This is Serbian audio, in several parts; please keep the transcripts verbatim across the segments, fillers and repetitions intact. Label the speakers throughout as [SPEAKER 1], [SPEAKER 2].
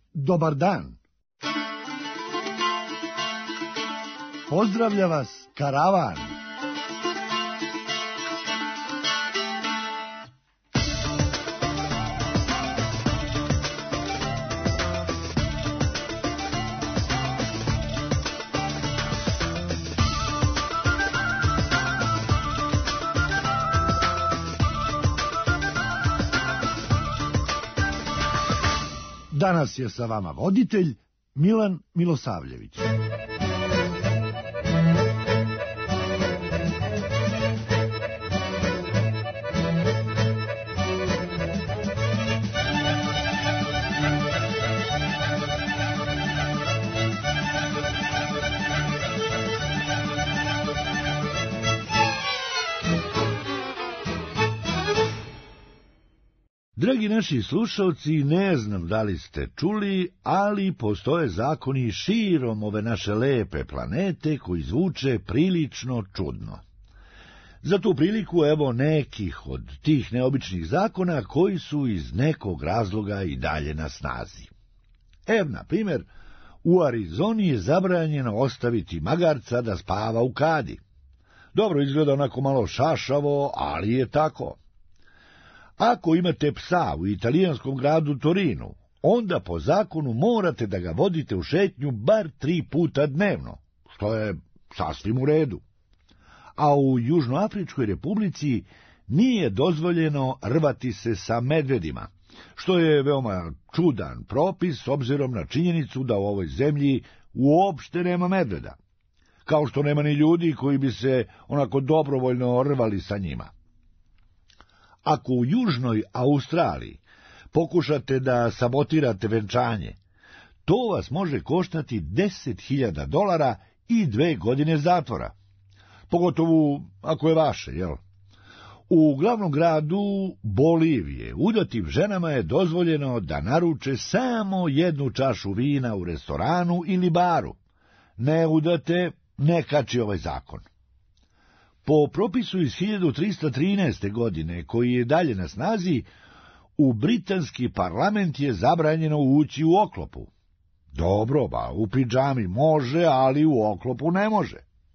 [SPEAKER 1] dobar dan. Pozdravlja vas karavan. Danas je sa vama voditelj Milan Milosavljević. Dragi naši slušalci, ne znam da li ste čuli, ali postoje zakoni širom ove naše lepe planete koji zvuče prilično čudno. Za tu priliku evo nekih od tih neobičnih zakona koji su iz nekog razloga i dalje na snazi. Ev, na primjer, u Arizoni je zabranjeno ostaviti magarca da spava u kadi. Dobro, izgleda onako malo šašavo, ali je tako. Ako imate psa u italijanskom gradu Torinu, onda po zakonu morate da ga vodite u šetnju bar tri puta dnevno, što je sasvim u redu. A u Južnoafričkoj republici nije dozvoljeno rvati se sa medvedima, što je veoma čudan propis s obzirom na činjenicu da u ovoj zemlji uopšte nema medveda, kao što nema ni ljudi koji bi se onako dobrovoljno rvali sa njima. Ako u Južnoj Australiji pokušate da sabotirate venčanje, to vas može koštati deset hiljada dolara i dve godine zatvora, pogotovo ako je vaše, jel? U glavnom gradu Bolivije udatim ženama je dozvoljeno da naruče samo jednu čašu vina u restoranu ili baru. Ne udate, ne kači ovaj zakon. Po propisu iz hiljadu trista trinaeste. godine, koji je dalje na snazi, u britanski parlament je zabranjeno ući u oklopu. Dobro, ba, u pidžami može, ali u oklopu ne može.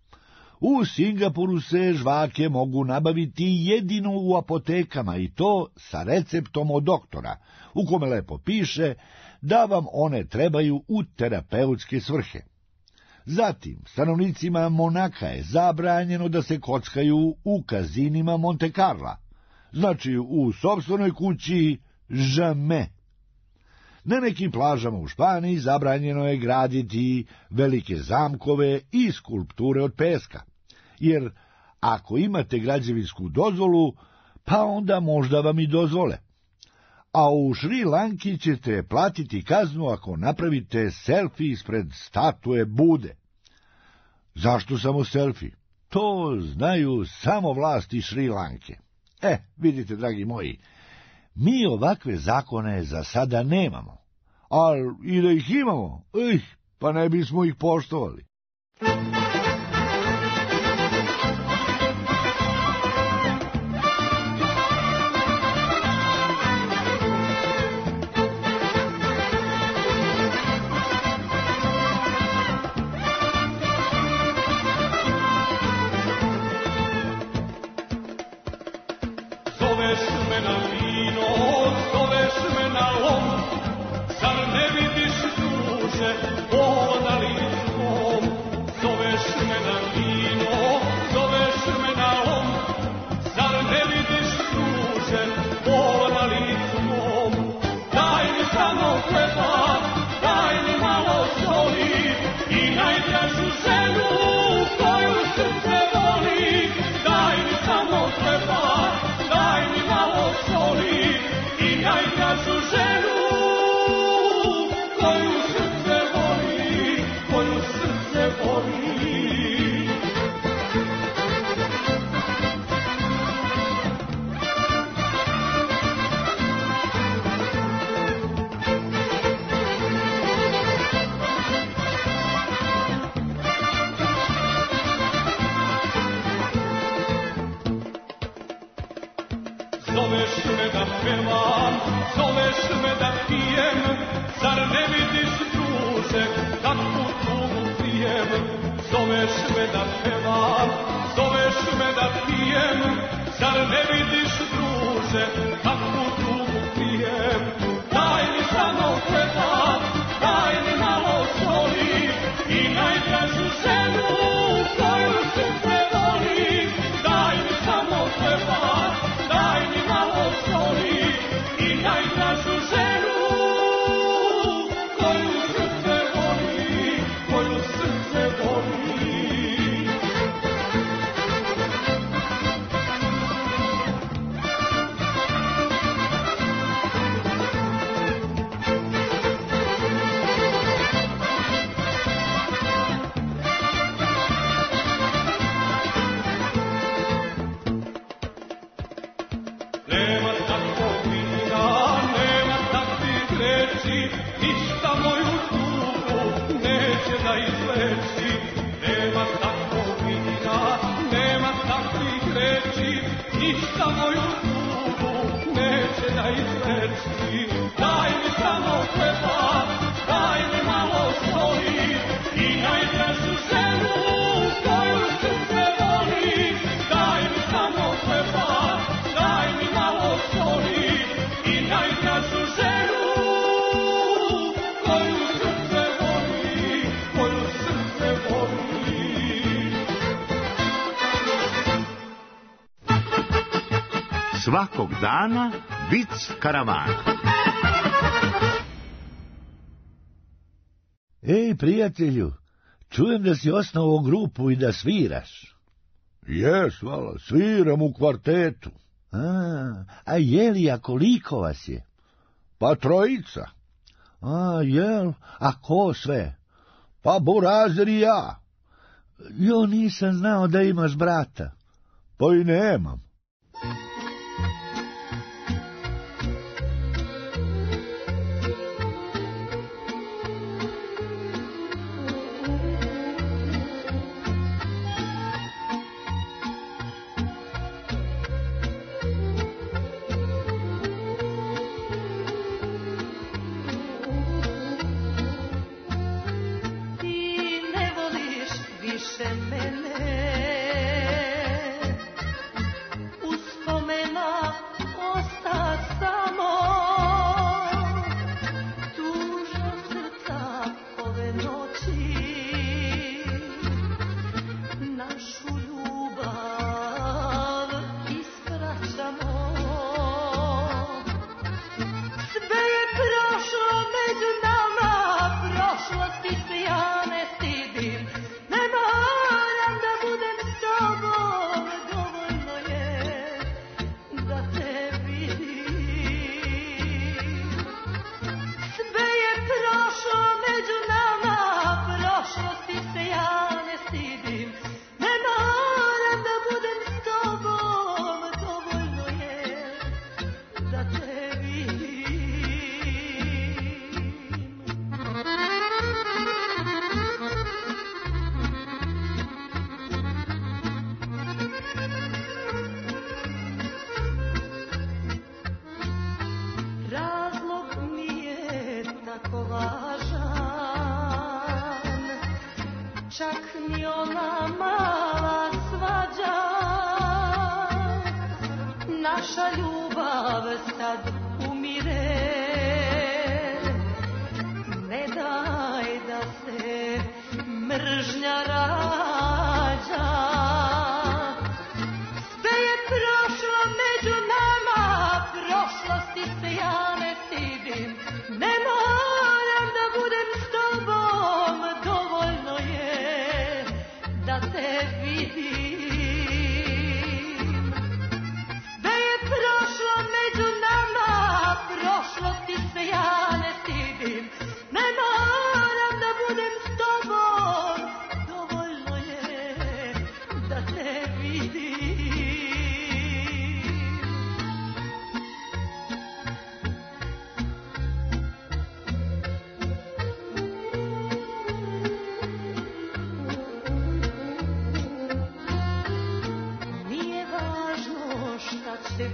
[SPEAKER 1] U Singapuru se žvake mogu nabaviti jedino u apotekama i to sa receptom od doktora, u kome lepo piše da vam one trebaju u terapeutske svrhe. Zatim, stanovnicima Monaka je zabranjeno da se kockaju u kazinima Monte Carla, znači u sopstvenoj kući jamais. Na nekim plažama u Španiji zabranjeno je graditi velike zamkove i skulpture od peska, jer ako imate građevinsku dozvolu, pa onda možda vam i dozvole. A u Šri Lanki ćete platiti kaznu ako napravite selfie ispred statue Bude. Zašto samo selfie? To znaju samo vlasti Šri Lanke. E, vidite, dragi moji, mi ovakve zakone za sada nemamo, ali i da ih imamo, ih, pa ne bismo ih poštovali.
[SPEAKER 2] Zoveš me da pevam, zoveš me da pijem, zar ne vidiš druže, kakvu tugu pijem, zoveš me da pevam, zoveš me da pijem, zar ne vidiš druže, kakvu tugu pijem, daj mi samo hleba, daj mi malo soli i najdražu ženu koju srce voli, daj mi samo hleba, daj mi malo soli i najdražu ženu koju srce voli, koju srce voli. Nema takvog vina, nema takvih reči, ništa moju tugu neće da izleči. Nema takvog vina, nema takvih reči, ništa moju tugu neće da izleči. Daj mi samo hleba, daj mi malo soli i najdražu ženu koju srce voli, daj mi samo hleba, daj mi malo soli i najdražu ženu koju srce voli, koju srce voli.
[SPEAKER 3] Svakog dana vic karavana.
[SPEAKER 1] Ej, prijatelju, čujem da si osnovao grupu i da sviraš.
[SPEAKER 4] Jes, vala, sviram u kvartetu.
[SPEAKER 1] A, a jeli, a koliko vas je?
[SPEAKER 4] Pa trojica.
[SPEAKER 1] A, jel, a ko sve?
[SPEAKER 4] Pa Burazir i ja.
[SPEAKER 1] Jo, nisam znao da imaš brata.
[SPEAKER 4] Pa i nemam.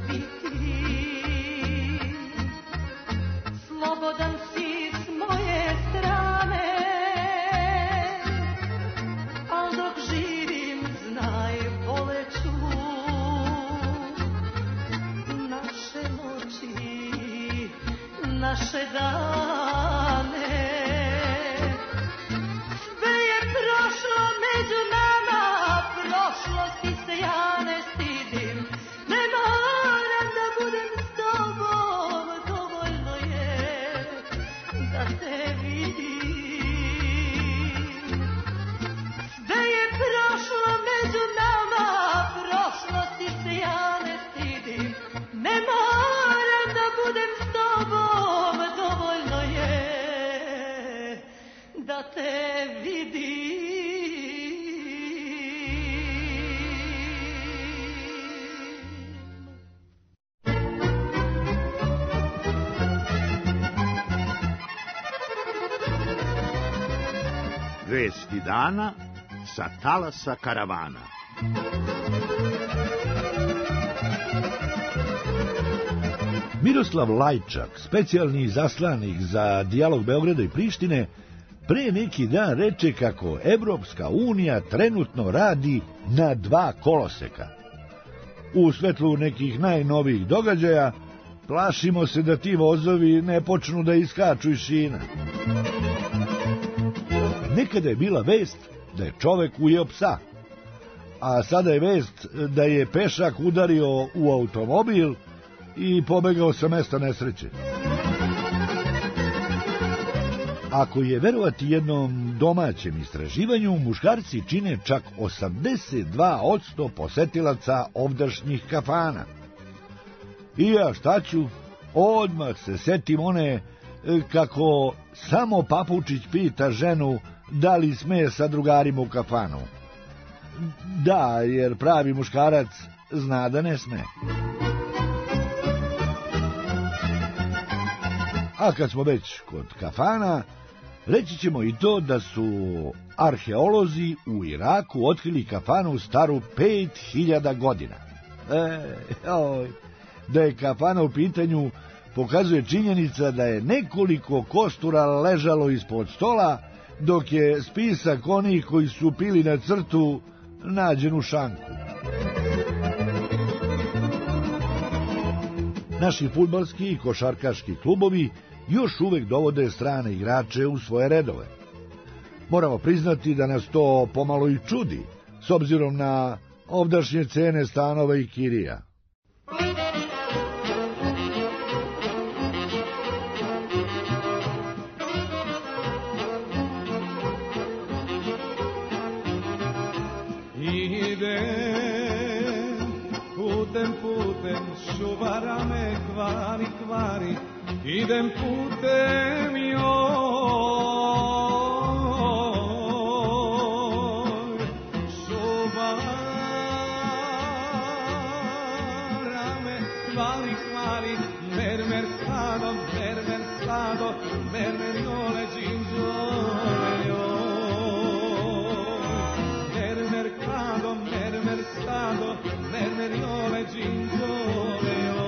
[SPEAKER 5] Slobodan si s moje te vidim. Sve je prošlo među nama, prošlosti se ja ne stidim. Ne moram da budem s tobom, dovoljno je da te vidim.
[SPEAKER 3] Vesti dana sa talasa karavana.
[SPEAKER 1] Miroslav Lajčak, specijalni izaslanik za dijalog Beograda i Prištine, pre neki dan reče kako Evropska unija trenutno radi na dva koloseka. U svetlu nekih najnovijih događaja plašimo se da ti vozovi ne počnu da iskaču iz šina. Nekada je bila vest da je čovek ujeo psa, a sada je vest da je pešak udario u automobil i pobegao sa mesta nesreće. Ako je verovati jednom domaćem istraživanju, muškarci čine čak osamdeset dva posto posetilaca ovdašnjih kafana. I ja šta ću? Odmah se setim one kako samo papučić pita ženu da li sme sa drugarima u kafanu. Da, jer pravi muškarac zna da ne sme. A kad smo već kod kafana, reći ćemo i to da su arheolozi u Iraku otkrili kafanu staru pet hiljada godina. E, oj, da je kafana u pitanju pokazuje činjenica da je nekoliko kostura ležalo ispod stola, dok je spisak onih koji su pili na crtu nađen u šanku. Naši fudbalski i košarkaški klubovi još uvek dovode strane igrače u svoje redove. Moramo priznati da nas to pomalo i čudi, s obzirom na ovdašnje cene stanova i kirija.
[SPEAKER 2] Putem, putem, šubara me kvari, kvari, idem putem joj. Šubara me kvari, kvari, mer, mercado, mer, mercado, mer, meriole, gingiole, joj. Mer, mercado, mer, mercado, mer, meriole, gingiole, joj.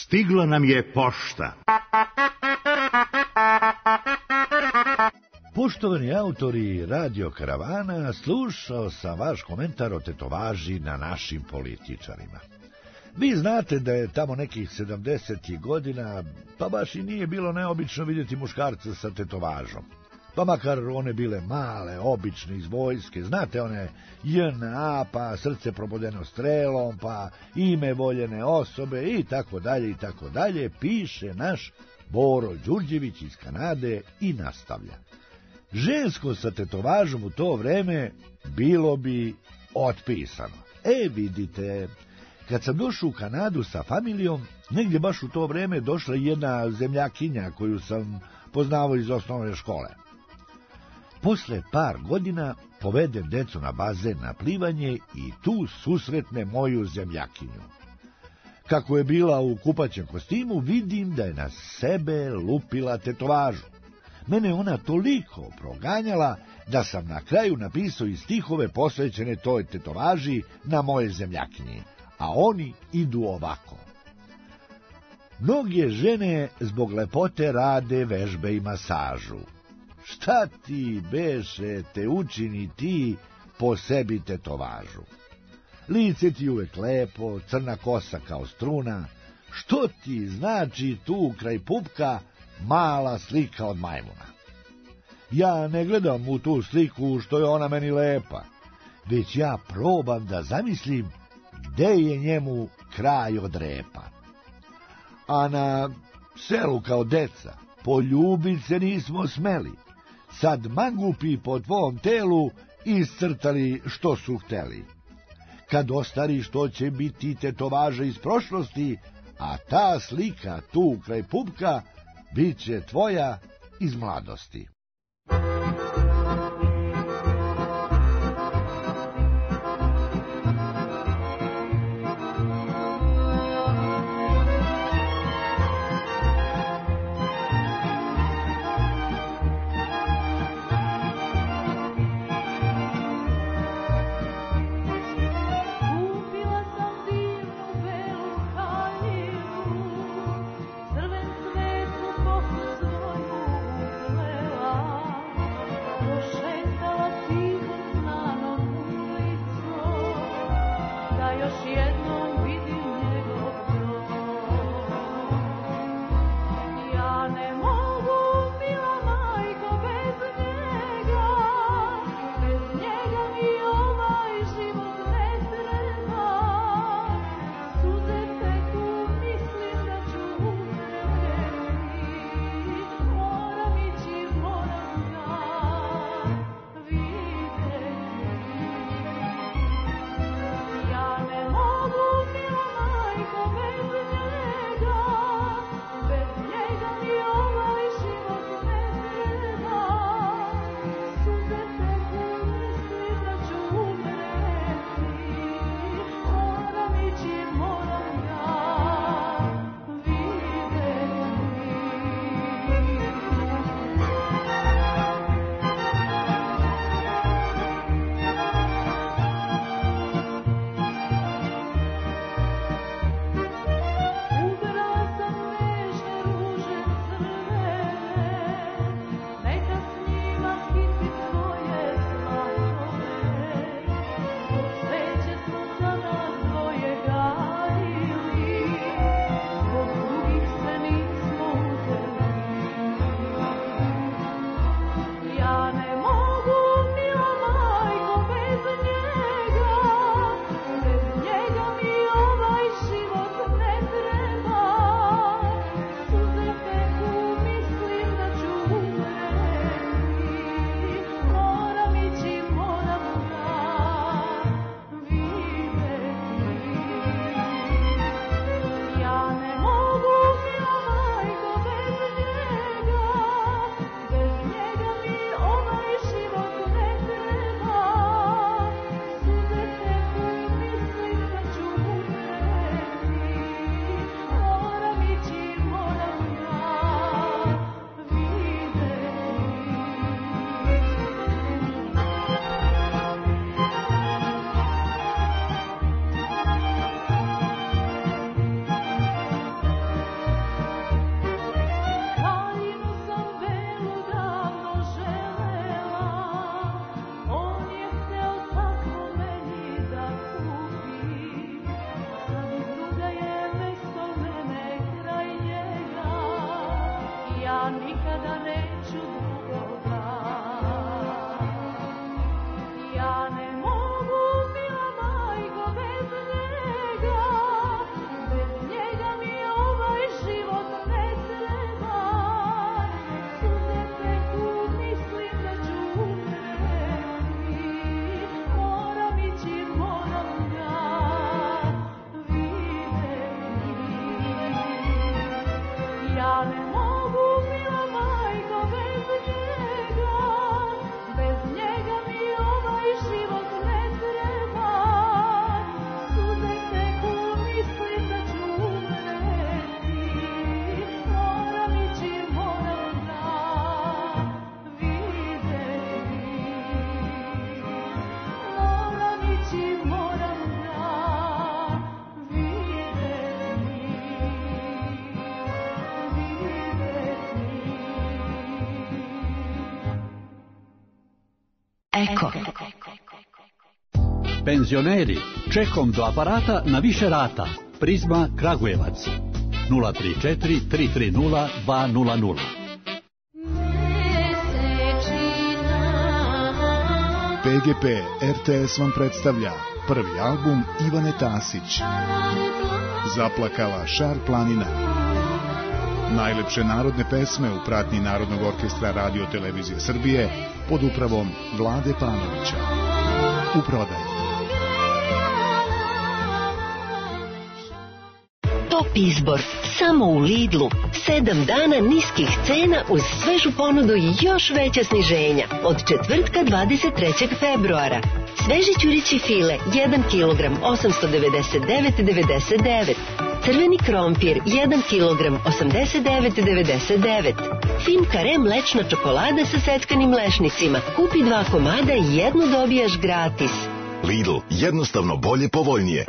[SPEAKER 3] Stigla nam je pošta.
[SPEAKER 1] Poštovani autori Radio Karavana, slušao sam vaš komentar o tetovaži na našim političarima. Vi znate da je tamo nekih sedamdesetih godina, pa baš i nije bilo neobično vidjeti muškarca sa tetovažom. Pa makar one bile male, obične iz vojske, znate one J N A, pa srce probodeno strelom, pa ime voljene osobe i tako dalje i tako dalje, piše naš Boro Đurđević iz Kanade i nastavlja. Žensko sa tetovažom u to vreme bilo bi otpisano. E, vidite, kad sam došao u Kanadu sa familijom, negdje baš u to vreme došla jedna zemljakinja koju sam poznavao iz osnovne škole. Posle par godina povedem decu na bazen na plivanje i tu susretne moju zemljakinju. Kako je bila u kupaćem kostimu, vidim da je na sebe lupila tetovažu. Mene ona toliko proganjala da sam na kraju napisao i stihove posvećene toj tetovaži na moje zemljakinje, a oni idu ovako. Mnoge žene zbog lepote rade vežbe i masažu. Šta ti beše te učini ti po sebi tetovažu? Lice ti uvek lepo, crna kosa kao struna. Što ti znači tu kraj pupka mala slika od majmuna? Ja ne gledam u tu sliku što je ona meni lepa, već ja probam da zamislim gde je njemu kraj od repa. A na selu kao deca poljubit se nismo smeli, sad mangupi po tvom telu iscrtali što su hteli. Kad ostariš, to će biti tetovaža iz prošlosti, a ta slika tu kraj pupka bit će tvoja iz mladosti.
[SPEAKER 5] Crven cvet u kosu svoju
[SPEAKER 6] Penzioneri, čekom do aparata na više rata. Prizma Kragujevac. nula tri četiri tri tri nula dva nula nula.
[SPEAKER 7] P G P R T S vam predstavlja prvi album Ivane Tasić. Zaplakala Šar planina. Najlepše narodne pesme u pratnji Narodnog orkestra Radio Televizije Srbije pod upravom Vlade Panovića. U prodaju.
[SPEAKER 8] Top izbor, samo u Lidlu. Sedam dana niskih cena uz svežu ponudu i još veća sniženja. Od četvrtka dvadeset trećeg februara. Sveži ćurići file, jedan kilogram, osamsto devedeset devet zarez devedeset devet. Crveni krompir, jedan kilogram, osamdeset devet zarez devedeset devet. Fin kare mlečna čokolada sa seckanim lešnicima. Kupi dva komada i jednu dobijaš gratis.
[SPEAKER 9] Lidl, jednostavno bolje, povoljnije.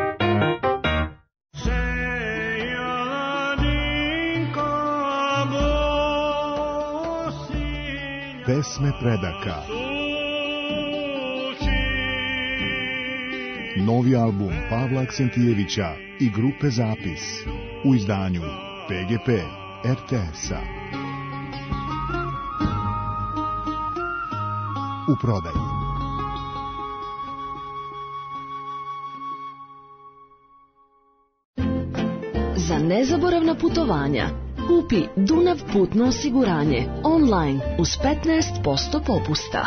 [SPEAKER 7] Pesme predaka. Novi album Pavla Aksentijevića i grupe Zapis u izdanju P G P R T S-a. U prodaju.
[SPEAKER 10] Za nezaboravna putovanja kupi Dunav putno osiguranje online uz petnaest posto popusta.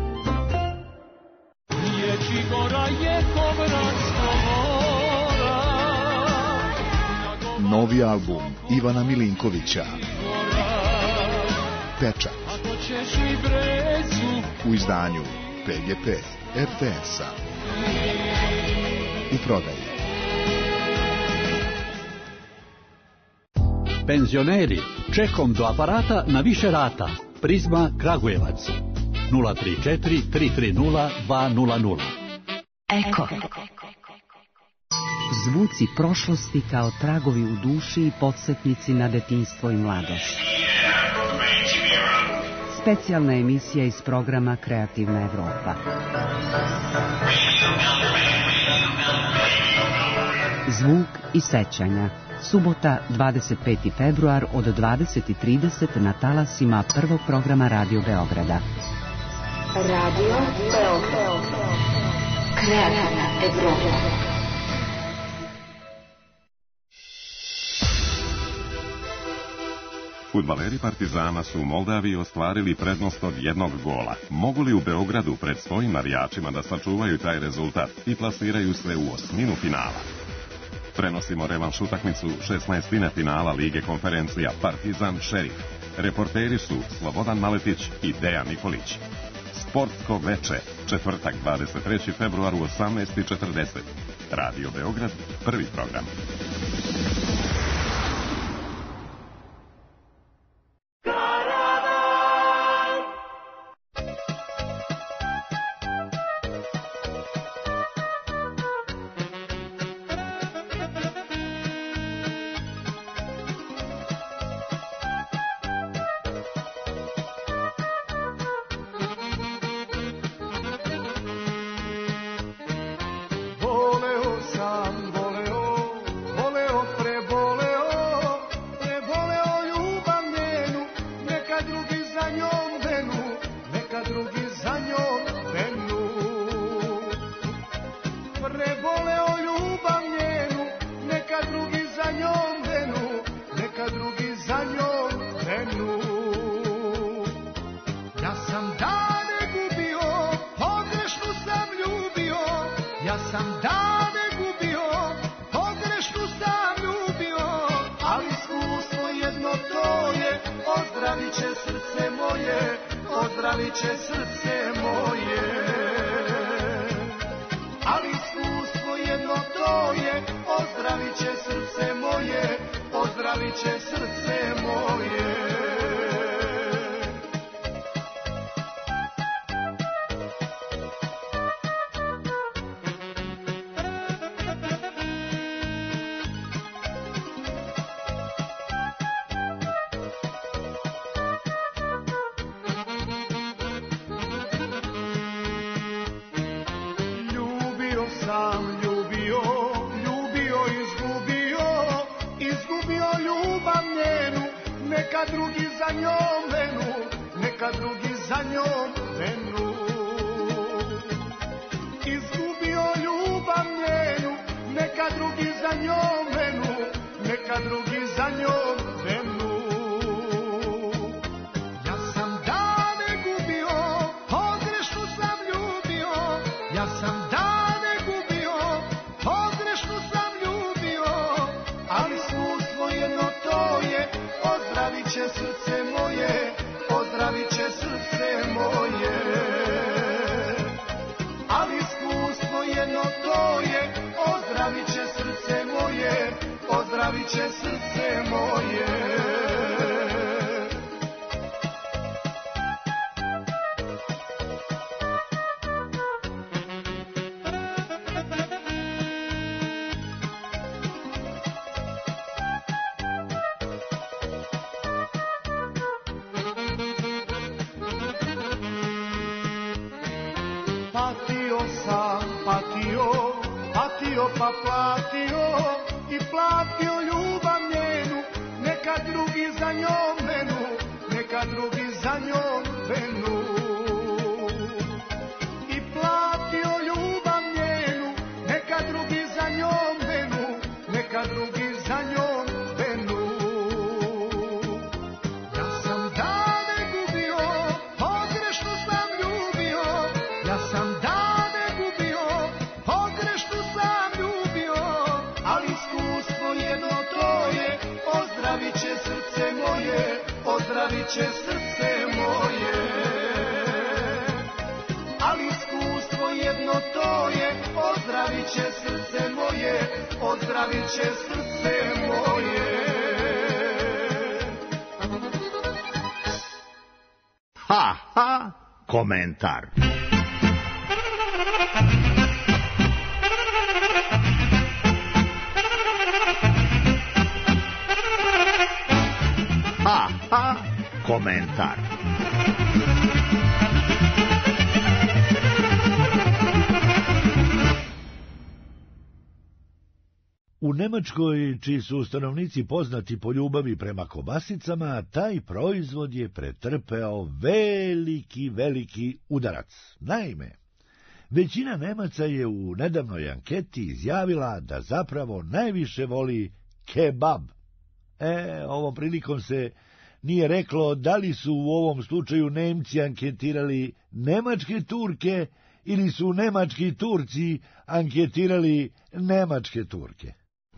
[SPEAKER 7] Novi album Ivana Milinkovića. Pečat. U izdanju P G P R T S-a. U prodaju.
[SPEAKER 6] Penzioneri, čekom do aparata na više rata. Prizma Kragujevac. nula tri četiri tri tri nula dva nula nula.
[SPEAKER 11] Eko. Zvuci prošlosti kao tragovi u duši i podsjetnici na detinjstvo i mladost. Specijalna emisija iz programa Kreativna Evropa. Zvuk i sećanja. Subota, dvadeset peti februar od dvadeset i trideset na talasima prvog programa Radio Beograda.
[SPEAKER 12] Radio Beograd. Kreativna Evropa.
[SPEAKER 13] Fudbaleri Partizana su u Moldaviji ostvarili prednost od jednog gola. Mogu li u Beogradu pred svojim navijačima da sačuvaju taj rezultat i plasiraju se u osminu finala? Prenosimo revanš utakmicu šesnaestine finala Lige konferencija Partizan Šerif. Reporteri su Slobodan Maletić i Dejan Nikolić. Sportsko veče, četvrtak dvadeset treći februar u osamnaest i četrdeset. Radio Beograd, prvi program.
[SPEAKER 2] sam ljubio, ljubio, izgubio, izgubio ljubav njenu, neka drugi za njom venu, neka drugi za njom venu. Izgubio ljubav njenu, neka drugi za njom venu, neka drugi za njom venu. Ja sam dane gubio, pogrešno sam ljubio, ja sam dane gubio, pogrešno sam ljubio, ali iskustvo jedno to je, ozdravit će srce moje, ozdravit će srce moje. Ali iskustvo jedno to je, ozdravit će srce moje, ozdravit će srce moje. Patio sam, patio, patio pa platio i platio ljubav njenu, neka drugi za njom venu, neka drugi za njom venu. I platio ljubav njenu, neka drugi za njom venu, neka drugi za njom venu. Ja sam dane gubio, pogrešno sam ljubio, ja sam dane gubio, pogrešno sam ljubio, ali iskustvo jedno to je, ozdravit će srce moje, ozdravit će srce moje. Ali iskustvo jedno to je, ozdravit će srce moje, ozdravit će srce moje.
[SPEAKER 3] Ha, ha, komentar. Ha, ha, komentar.
[SPEAKER 1] U Nemačkoj, čiji su stanovnici poznati po ljubavi prema kobasicama, taj proizvod je pretrpeo veliki, veliki udarac. Naime, većina Nemaca je u nedavnoj anketi izjavila da zapravo najviše voli kebab. E, ovom prilikom se nije reklo da li su u ovom slučaju Nemci anketirali nemačke Turke ili su nemački Turci anketirali nemačke Turke.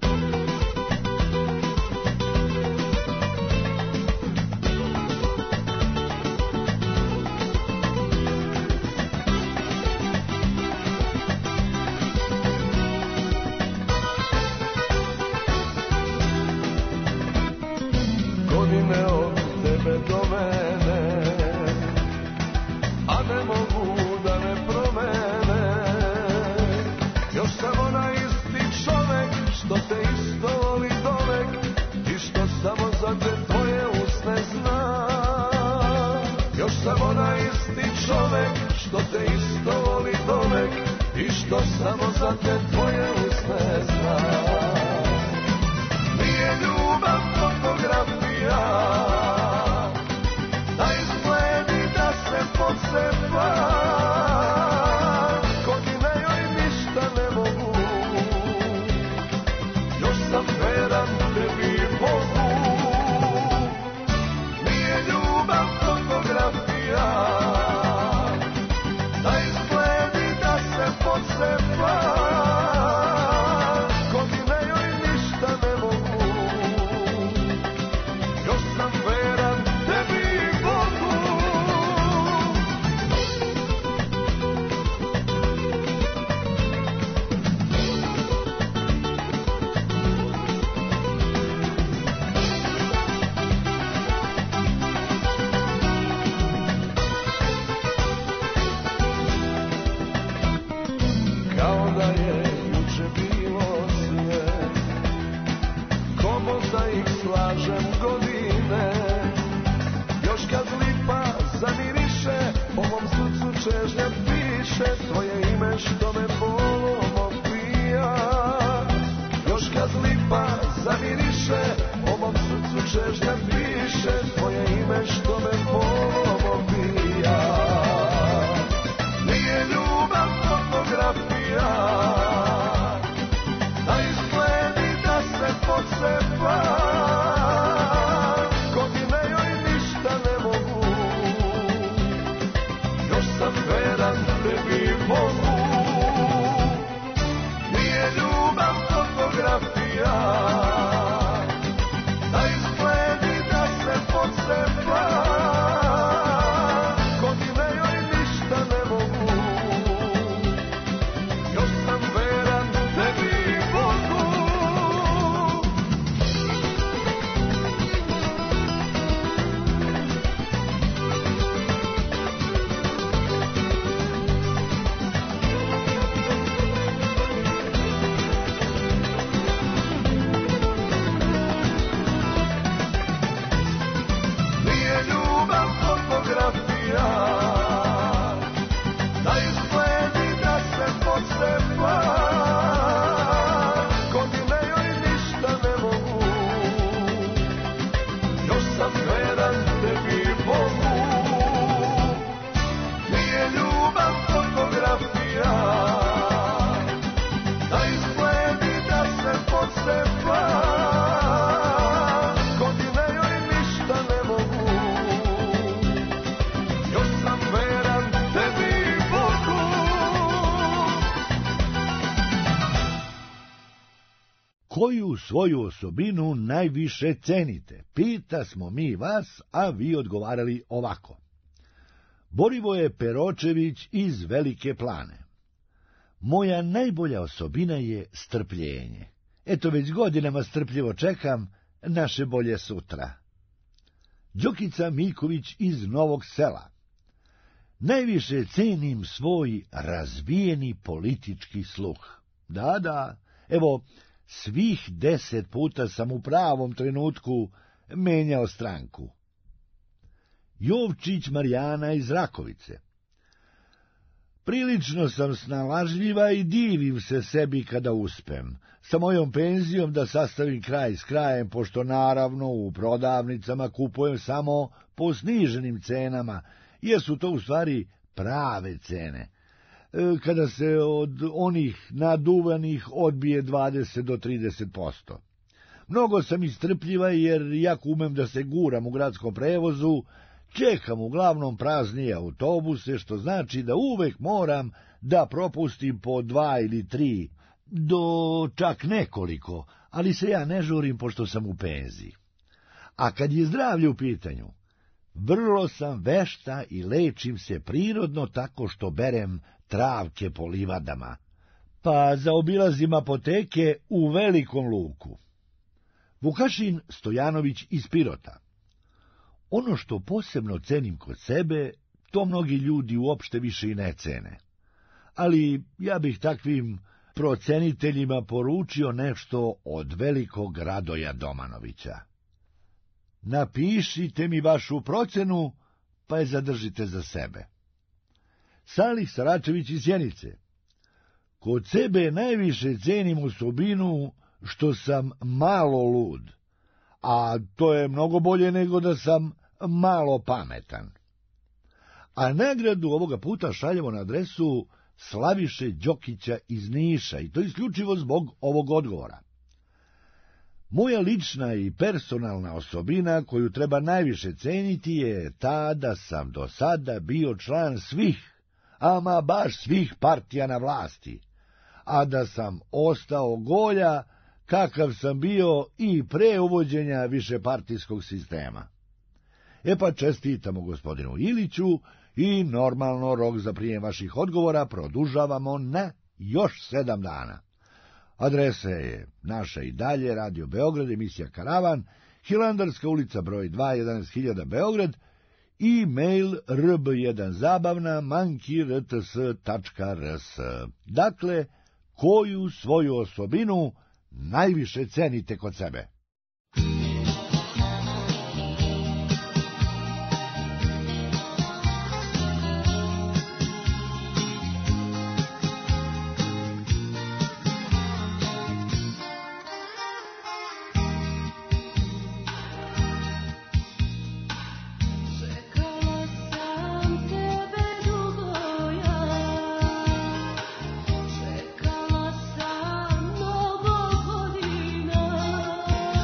[SPEAKER 2] Godine od tebe do mene, a ne mogu da ne promene. Još sam onaj isti čovek, što te isto voli dovek, i što samo za te tvoje usne zna. Još sam onaj isti čovek, što te isto voli dovek, i što samo za te tvoje usne zna. Nije ljubav fotografija, da izgledi da se pocepa, godine joj ništa ne mogu, još sam veran tebi i Bogu. Nije ljubav fotografija, da izgledi da se pocepa, godine joj ništa ne mogu, još sam veran tebi i Bogu.
[SPEAKER 14] se plan, godine joj ništa ne mogu, još sam veran tebi Bogu.
[SPEAKER 1] Koju svoju osobinu najviše cenite? Pita smo mi vas, a vi odgovarali ovako. Borivoje Peročević iz Velike Plane. Moja najbolja osobina je strpljenje. Eto, već godinama strpljivo čekam naše bolje sutra. Đokica Miković iz Novog Sela. Najviše cenim svoj razvijeni politički sluh. Da, da, evo, svih deset puta sam u pravom trenutku menjao stranku. Jovčić Marijana iz Rakovice. Prilično sam snalažljiva i divim se sebi kada uspem. Sa mojom penzijom da sastavim kraj s krajem, pošto naravno u prodavnicama kupujem samo po sniženim cenama, jer su to u stvari prave cene. Kada se od onih naduvanih odbije dvadeset do trideset posto. Mnogo sam istrpljiva jer jako umem da se guram u gradskom prevozu, čekam uglavnom praznije autobuse, što znači da uvek moram da propustim po dva ili tri, do čak nekoliko, ali se ja ne žurim pošto sam u penziji. A kad je zdravlje u pitanju, vrlo sam vešta i lečim se prirodno tako što berem travke po livadama, pa zaobilazim apoteke u Velikom Luku. Vukašin Stojanović iz Pirota. Ono što posebno cenim kod sebe, to mnogi ljudi uopšte više i ne cene. Ali ja bih takvim proceniteljima poručio nešto od velikog Radoja Domanovića. Napišite mi vašu procenu, pa je zadržite za sebe. Salih Saračević iz Sjenice. Kod sebe najviše cenim osobinu što sam malo lud, a to je mnogo bolje nego da sam malo pametan. A nagradu ovoga puta šaljemo na adresu Slaviše Đokića iz Niša, i to isključivo zbog ovog odgovora. Moja lična i personalna osobina koju treba najviše ceniti je ta da sam do sada bio član svih, ama baš svih partija na vlasti, a da sam ostao golja kakav sam bio i pre uvođenja višepartijskog sistema. E pa čestitamo gospodinu Iliću i normalno rok za prijem vaših odgovora produžavamo na još sedam dana. Adresa je naša i dalje, Radio Beograd, emisija Karavan, Hilandarska ulica broj dva, jedanaest hiljada Beograd, i mail r b jedan zabavna manki r t s tačka r s. Dakle, koju svoju osobinu najviše cenite kod sebe?
[SPEAKER 5] Čekala sam mnogo godina.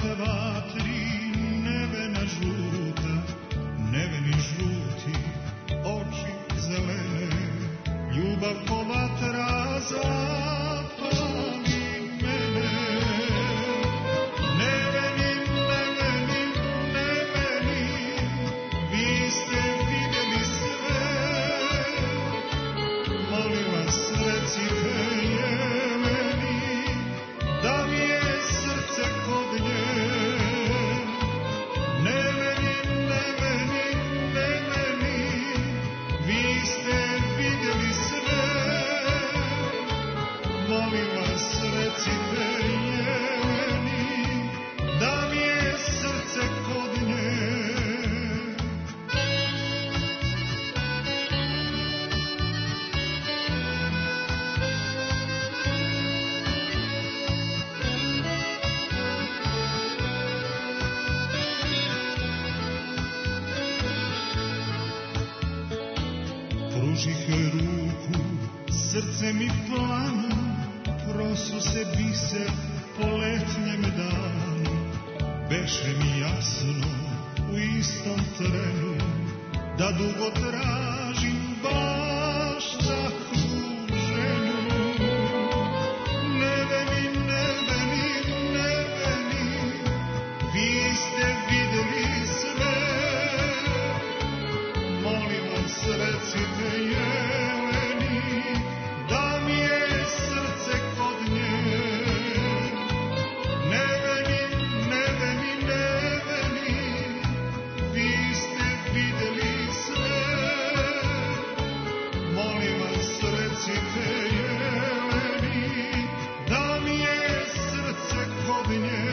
[SPEAKER 15] dva, tri, nevena žuta, neveni žuti, oči zelene, ljubav ko vatra zapali mene. Neveni, neveni, neveni, vi ste vidjeli sve, molim vas recite Jeleni, da mi je srce kod nje. Neveni, neveni, neveni, vi ste vidjeli sve, molim vas recite Jeleni, da mi je srce kod nje. Pružih joj ruku, srce mi planu, prosu se biser po letnjem danu. Beše mi jasno u istom trenu, da dugo tražim baš takvu ženu. Neveni, neveni, neveni, vi ste vidjeli sve, molim vas recite Jeleni, da mi je srce kod nje. Neveni, neveni, neveni, vi ste vidjeli sve, molim vas recite Jeleni, da mi je srce kod nje.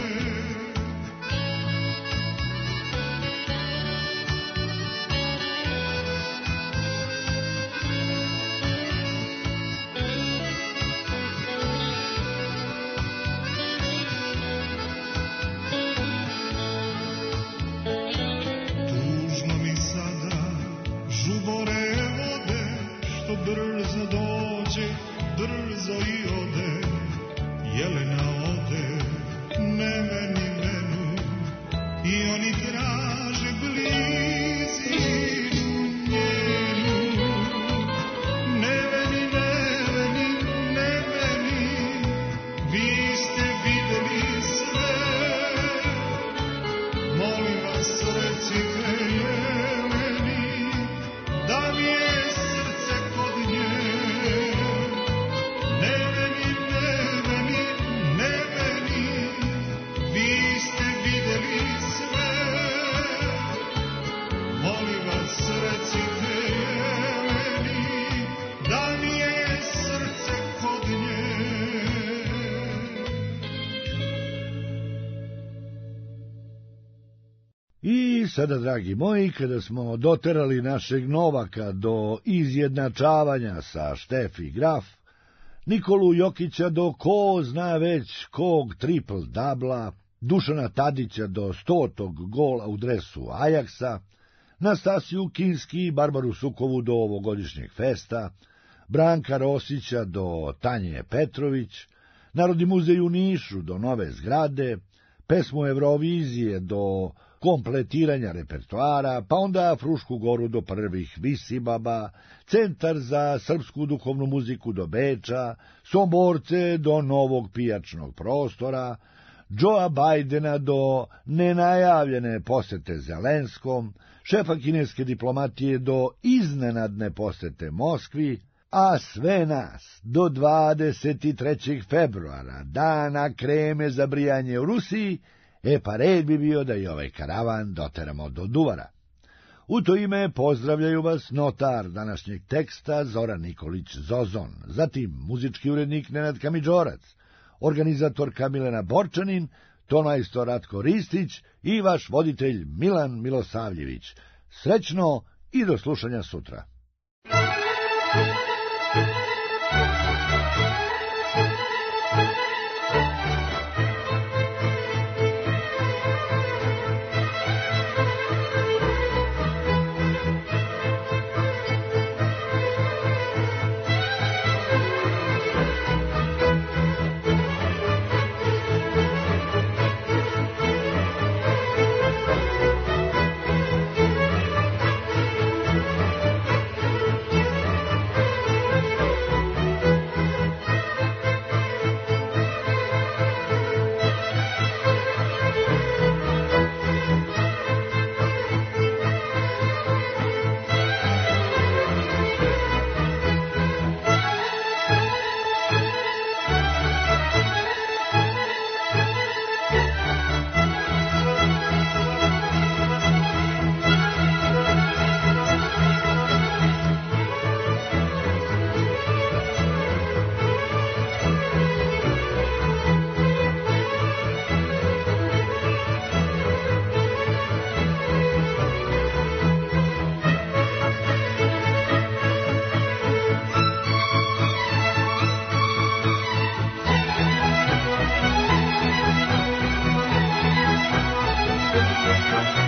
[SPEAKER 15] Tužno mi sada žubore vode, što brzo dođe, brzo i ode. Jelena ode, neveni menu, i oni traže blizinu njenu. Neveni, neveni, neveni, vi ste vidjeli sve, molim vas recite Jeleni, da mi je srce kod nje. Neveni, neveni, neveni, vi ste vidjeli sve, molim vas recite Jeleni, da mi je srce kod nje.
[SPEAKER 1] I sada, dragi moji, kada smo doterali našeg Novaka do izjednačavanja sa Štefi Graf, Nikolu Jokića do ko zna već kog triple dabla, Dušana Tadića do stotog gola u dresu Ajaksa, Nastasiju Kinski i Barbaru Sukovu do ovogodišnjeg festa, Branka Rosića do Tanje Petrović, Narodni muzej u Nišu do nove zgrade, pesmu Eurovizije do kompletiranja repertoara, pa onda Frušku goru do prvih Visibaba, Centar za srpsku duhovnu muziku do Beča, Somborce do novog pijačnog prostora, Joea Bajdena do nenajavljene posete Zelenskom, šefa kineske diplomatije do iznenadne posete Moskvi, a sve nas do dvadeset trećeg februara, dana kreme za brijanje u Rusiji, e pa red bi bio da i ovaj karavan doteramo do Duvara. U to ime pozdravljaju vas notar današnjeg teksta Zoran Nikolić Zozon, zatim muzički urednik Nenad Kamidžorac, organizatorka Milena Borčanin, tonmajstor Ratko Ristić i vaš voditelj Milan Milosavljević. Srećno i do slušanja sutra.
[SPEAKER 16] Thank you.